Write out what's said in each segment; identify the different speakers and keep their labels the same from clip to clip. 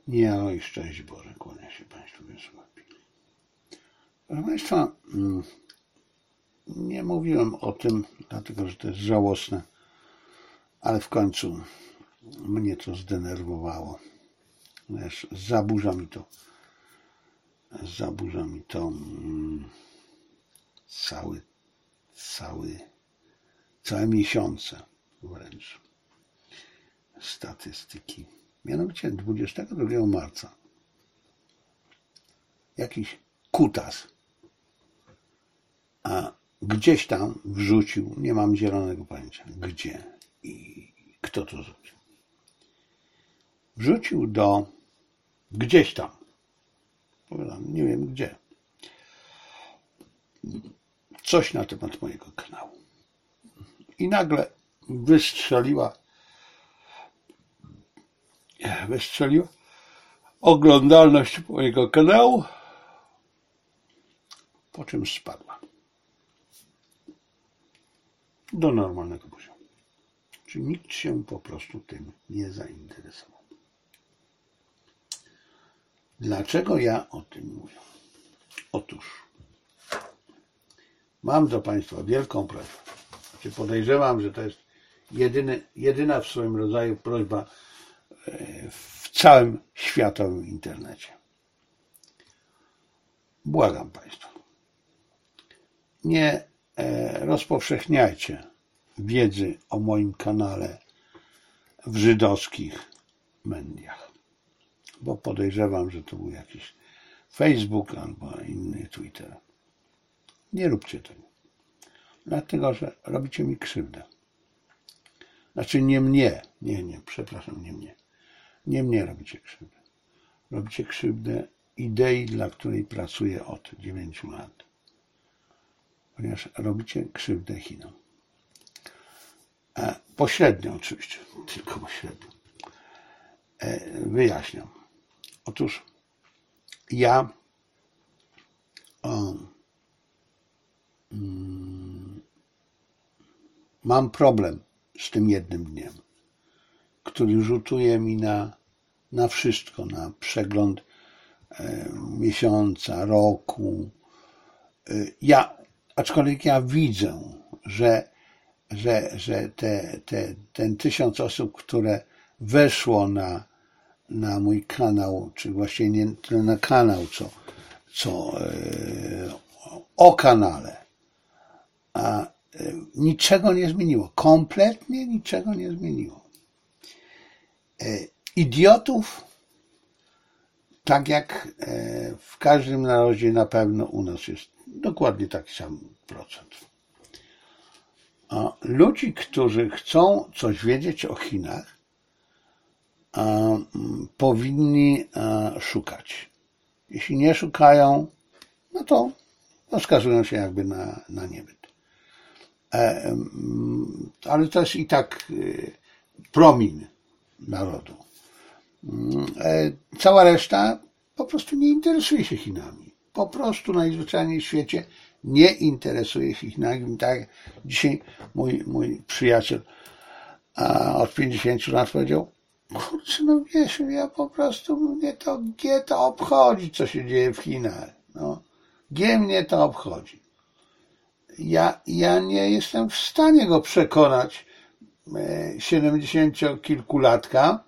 Speaker 1: Nie, oj, szczęść Boże, kłania się Państwu Wiesławili. Proszę Państwa, nie mówiłem o tym, dlatego że to jest żałosne, ale w końcu mnie to zdenerwowało. Zaburza mi to całe miesiące wręcz statystyki. Mianowicie 22 marca jakiś kutas gdzieś tam wrzucił, nie mam zielonego pojęcia gdzie i kto to zrobił. Wrzucił gdzieś tam, nie wiem gdzie, coś na temat mojego kanału. I nagle wystrzeliła oglądalność mojego kanału, po czym spadła do normalnego poziomu. Czyli nikt się po prostu tym nie zainteresował. Dlaczego ja o tym mówię? Otóż mam do Państwa wielką prośbę. Podejrzewam, że to jest jedyna w swoim rodzaju prośba w całym światowym internecie. Błagam Państwa, nie rozpowszechniajcie wiedzy o moim kanale w żydowskich mediach, bo podejrzewam, że to był jakiś Facebook albo inny Twitter. Nie róbcie tego, dlatego że robicie mi krzywdę. Znaczy nie mnie, przepraszam, nie mnie. Nie mnie robicie krzywdę. Robicie krzywdę idei, dla której pracuję od 9 lat. Ponieważ robicie krzywdę Chinom. Pośrednio oczywiście, tylko pośrednio. Wyjaśniam. Otóż ja mam problem z tym jednym dniem, który rzutuje mi na wszystko, na przegląd miesiąca, roku. Aczkolwiek ja widzę, że ten 1000 osób, które weszło na mój kanał, czy właściwie nie tyle na kanał, co o kanale, niczego nie zmieniło. Kompletnie niczego nie zmieniło. Idiotów, tak jak w każdym narodzie, na pewno u nas jest dokładnie taki sam procent. Ludzi, którzy chcą coś wiedzieć o Chinach, powinni szukać. Jeśli nie szukają, no to skazują się jakby na niebyt. Ale to jest i tak promin narodu. Cała reszta po prostu nie interesuje się Chinami. Po prostu najzwyczajniej w świecie nie interesuje się Chinami. Tak dzisiaj mój przyjaciel od 50 lat powiedział: kurczę, no wiesz, ja po prostu mnie to obchodzi, co się dzieje w Chinach. No, mnie to obchodzi. Ja nie jestem w stanie go przekonać, 70-kilkulatka,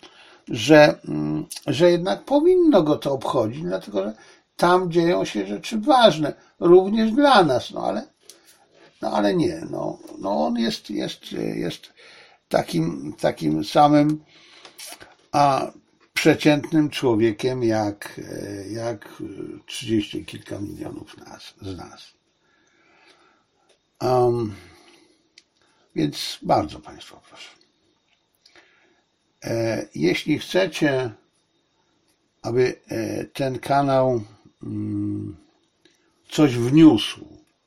Speaker 1: że jednak powinno go to obchodzić, dlatego że tam dzieją się rzeczy ważne, również dla nas, ale nie, on jest takim samym przeciętnym człowiekiem jak 30 kilka milionów z nas. Więc bardzo Państwa proszę. Jeśli chcecie, aby ten kanał coś wniósł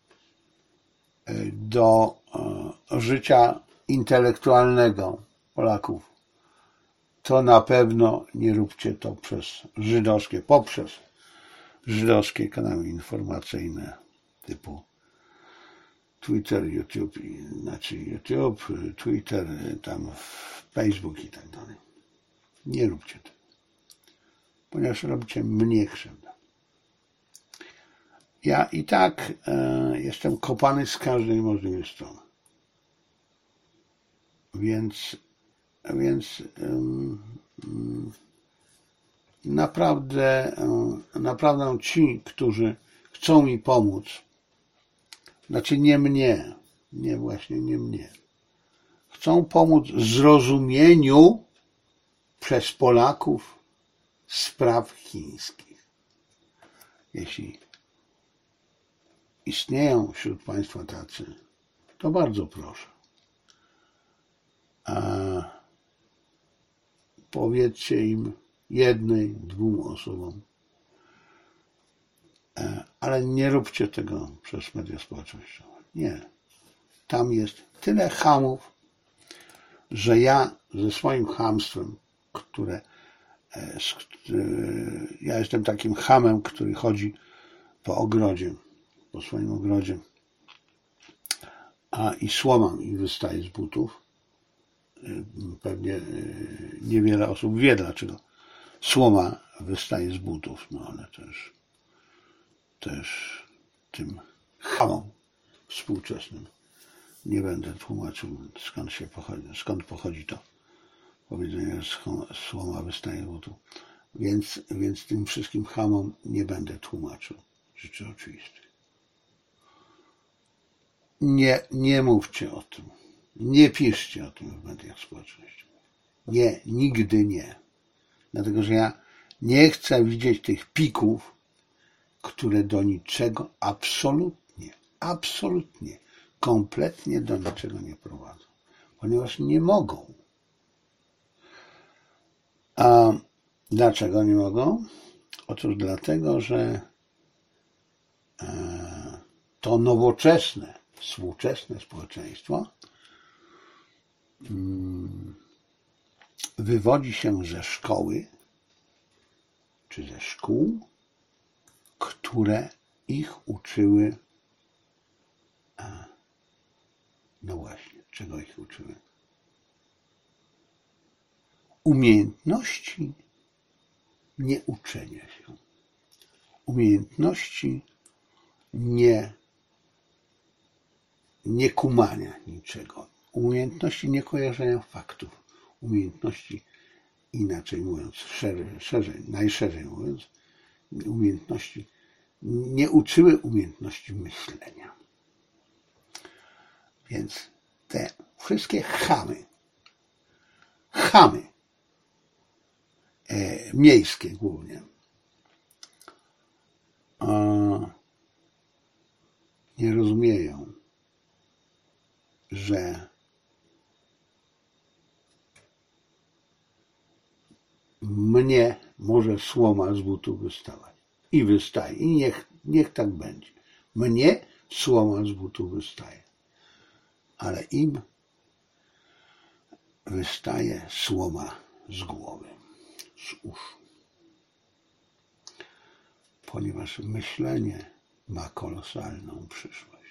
Speaker 1: do życia intelektualnego Polaków, to na pewno nie róbcie to poprzez żydowskie kanały informacyjne typu Twitter, YouTube, Twitter, tam Facebook i tak dalej. Nie róbcie tego. ponieważ robicie mnie krzywdę. Ja i tak jestem kopany z każdej możliwej strony. Więc naprawdę ci, którzy chcą mi pomóc, znaczy nie mnie, nie mnie, chcą pomóc zrozumieniu przez Polaków spraw chińskich. Jeśli istnieją wśród Państwa tacy, to bardzo proszę. Powiedzcie im, jednej, 2 osobom, ale nie róbcie tego przez media społecznościowe. Nie. Tam jest tyle chamów, że ja ze swoim chamstwem, ja jestem takim chamem, który chodzi po ogrodzie, po swoim ogrodzie, i słoma mi wystaje z butów. Pewnie niewiele osób wie, dlaczego słoma wystaje z butów, no ale też tym chamom współczesnym nie będę tłumaczył, skąd pochodzi to powiedzenie, że słoma wystaje z butów. Więc tym wszystkim chamom nie będę tłumaczył rzeczy oczywistych. Nie mówcie o tym. Nie piszcie o tym w mediach społecznościowych. Nie, nigdy nie. Dlatego, że ja nie chcę widzieć tych pików, które do niczego absolutnie, kompletnie do niczego nie prowadzą. Ponieważ nie mogą. A dlaczego nie mogą? Otóż dlatego, że to nowoczesne, współczesne społeczeństwo wywodzi się ze szkoły czy ze szkół, które ich uczyły, no właśnie, czego ich uczyły? Umiejętności nieuczenia się, umiejętności nie kumania niczego, umiejętności nie kojarzenia faktów, umiejętności, inaczej mówiąc, najszerzej mówiąc, umiejętności, nie uczyły umiejętności myślenia. Więc te wszystkie chamy miejskie głównie, nie rozumieją, że mnie może słoma z butów wystawać. I wystaje. I niech tak będzie. Mnie słoma z butów wystaje. Ale im wystaje słoma z głowy, z uszu. Ponieważ myślenie ma kolosalną przyszłość.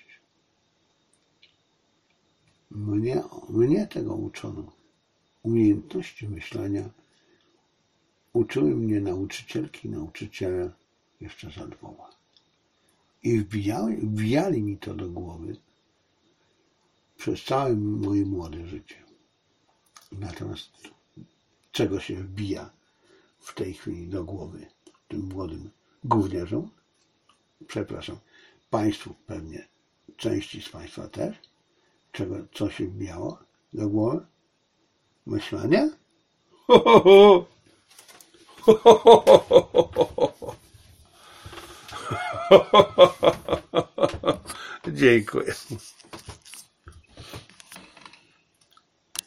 Speaker 1: Mnie tego uczono. Umiejętności myślenia uczyły mnie nauczycielki i nauczyciele jeszcze za Lwowa. I wbijali mi to do głowy przez całe moje młode życie. Natomiast czego się wbija w tej chwili do głowy tym młodym gówniarzom? Przepraszam, Państwu pewnie, części z Państwa też. Co się wbijało do głowy? Myślenie? Dziękuję.